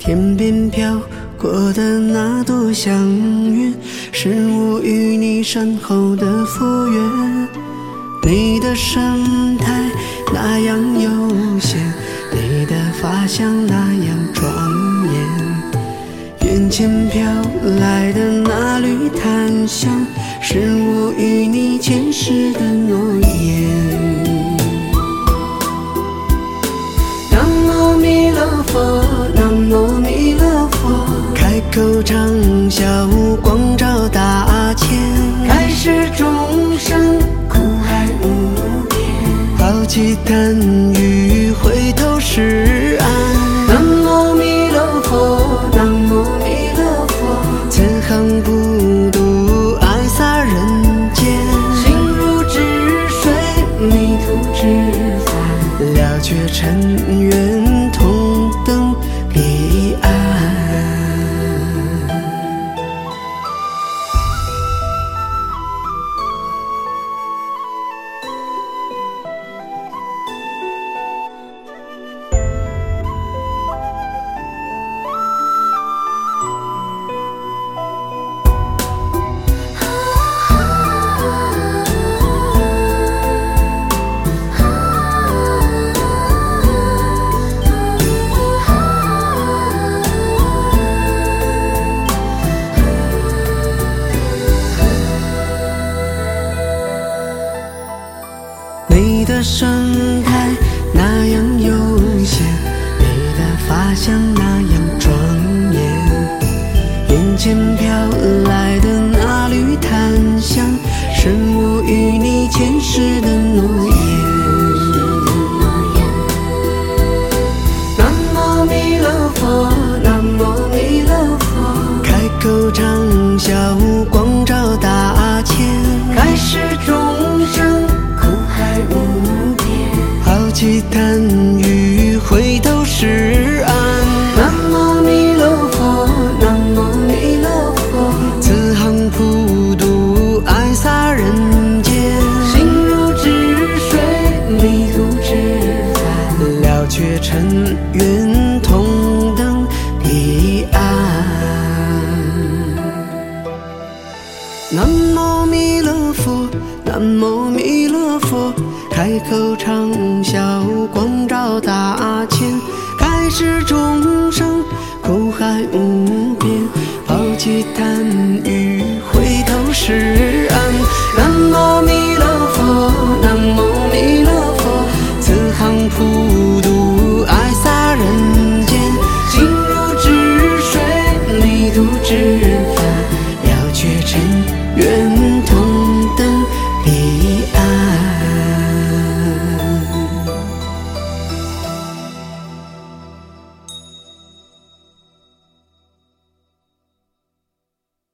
天边飘过的那朵祥云，是我与你身后的佛缘。你的神态那样悠闲，你的发香那样庄严。眼前飘来的那缕檀香，是我与你前世的诺言。南无弥勒佛，南无弥勒佛，开口畅销光照大千，开示众生苦海无边，抛弃贪欲回头是岸。南无弥勒佛，南无弥勒佛，此行普渡爱洒人间，心如止水，迷途知返，了却尘缘，同登彼岸。你的神态那样悠闲，你的发香那样庄严。眼前飘来的那缕檀香，是我与你前世的诺言。南无弥勒佛，南无弥勒佛，开口畅销光照大千，开示众生海无边，抛弃贪欲回头是岸。南无弥勒佛，南无弥勒佛，此行普渡爱洒人间，心如止水，迷途知返，了却尘缘，同登彼岸。南无弥勒佛，南无弥勒佛，开口畅销光照大千，开示众生苦海无边，抛弃贪欲回头是